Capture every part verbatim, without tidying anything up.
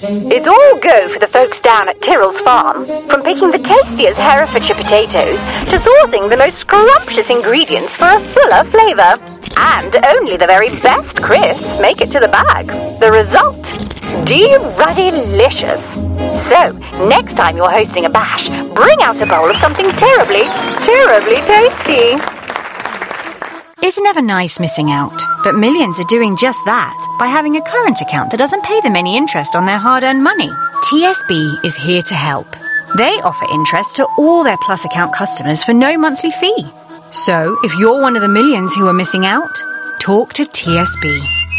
It's all go for the folks down at Tyrrell's farm, from picking the tastiest Herefordshire potatoes to sourcing the most scrumptious ingredients for a fuller flavour. And only the very best crisps make it to the bag. The result? De-ruddy-licious. So, next time you're hosting a bash, bring out a bowl of something terribly, terribly tasty. It's never nice missing out, but millions are doing just that by having a current account that doesn't pay them any interest on their hard-earned money. T S B is here to help. They offer interest to all their Plus account customers for no monthly fee. So, if you're one of the millions who are missing out, talk to T S B.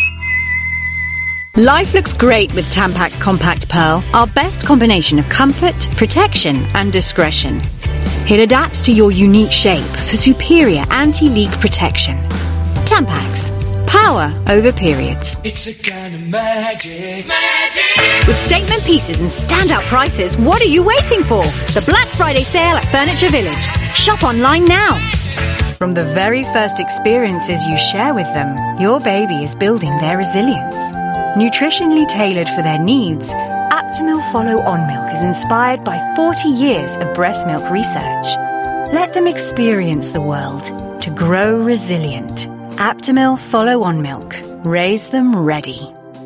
Life looks great with Tampax Compact Pearl, our best combination of comfort, protection and discretion. It adapts to your unique shape for superior anti-leak protection. Tampax. Power over periods. It's a kind of magic. Magic! With statement pieces and standout prices, what are you waiting for? The Black Friday sale at Furniture Village. Shop online now. From the very first experiences you share with them, your baby is building their resilience. Nutritionally tailored for their needs, Aptamil Follow On Milk is inspired by forty years of breast milk research. Let them experience the world to grow resilient. Aptamil Follow On Milk. Raise them ready.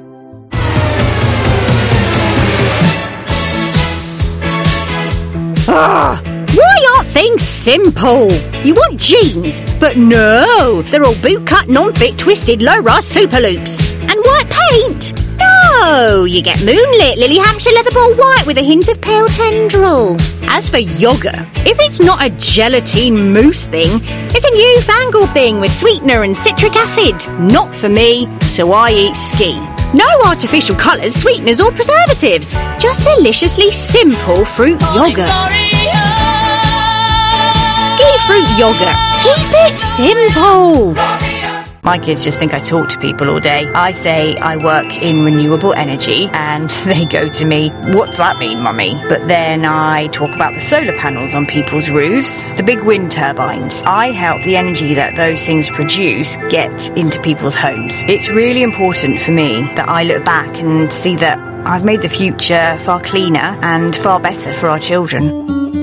Ugh. Why aren't things simple? You want jeans, but no, they're all boot-cut, non-fit, twisted, low-rise super loops. And white paint? No, you get moonlit Lily Hampshire leather ball white with a hint of pale tendril. As for yoga, if it's not a gelatine mousse thing, it's a newfangled thing with sweetener and citric acid. Not for me, so I eat ski. No artificial colours, sweeteners or preservatives. Just deliciously simple fruit yogurt. Ski fruit yogurt. Keep it simple. My kids just think I talk to people all day. I say I work in renewable energy and they go to me, what's that mean, mummy? But then I talk about the solar panels on people's roofs, the big wind turbines. I help the energy that those things produce get into people's homes. It's really important for me that I look back and see that I've made the future far cleaner and far better for our children.